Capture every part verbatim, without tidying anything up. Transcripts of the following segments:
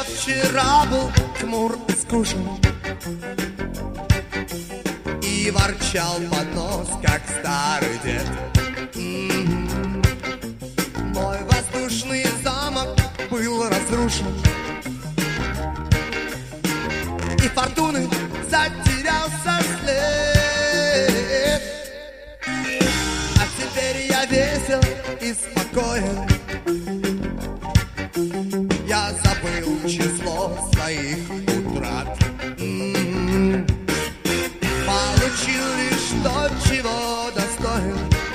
вчера был хмур и скучен и ворчал под нос, как старый дед. М-м-м. Мой воздушный замок был разрушен, и фортуны затерялся след. А теперь я весел и спокоен, я забыл число своих утрат. М-м-м. Получил лишь то, чего достоин,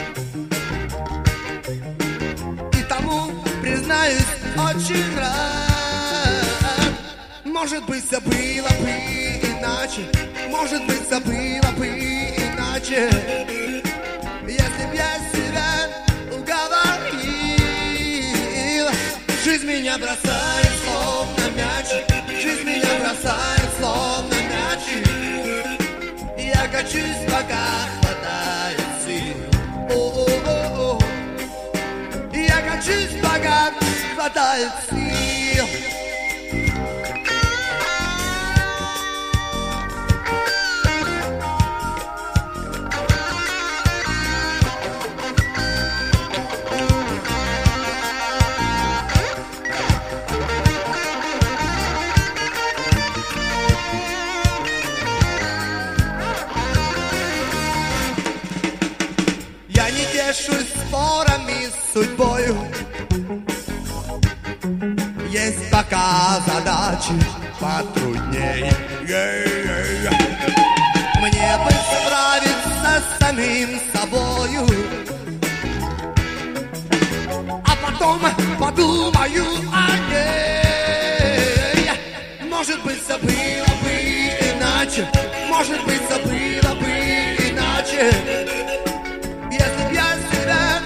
и тому, признаюсь, очень рад. Может быть, все было бы иначе, может быть, все было бы иначе, если б я себя уговорил. Жизнь меня бросает словно мяч, жизнь меня бросает словно мяч. Я качусь, пока хватает сил. О-о-о-о. Я качусь, пока хватает сил. Я не тешусь спорами с судьбою, есть пока задачи потрудней. Мне бы справиться с самим собою, а потом подумаю о ней. Может быть, все было бы иначе, может быть, все было бы иначе, если б я себя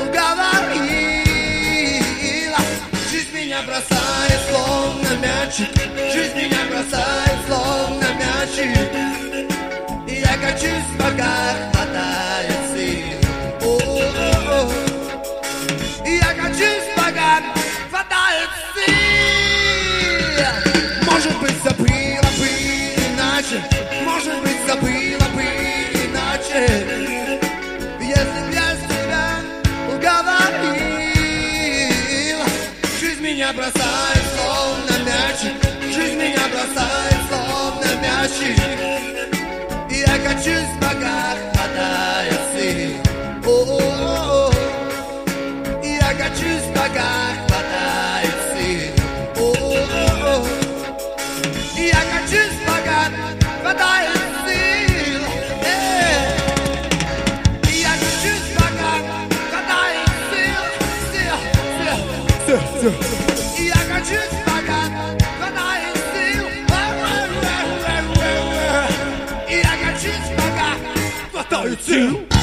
уговорила. Жизнь меня бросает словно мячик, жизнь меня бросает словно мячик. И я качусь, пока хватает сил. О-о-о. И я качусь, пока хватает сил. Может быть, все было бы иначе, может быть, все было бы иначе, если б я себя уговорил. Жизнь меня бросает словно мячик, жизнь меня бросает словно мячик. И я качусь, пока хватает сил. О-о-о. И я качусь, пока хватает сил. О-о-о. И я качусь, пока хватает сил. Э-э. И я качусь, пока хватает сил. И я качусь, пока хватает сил.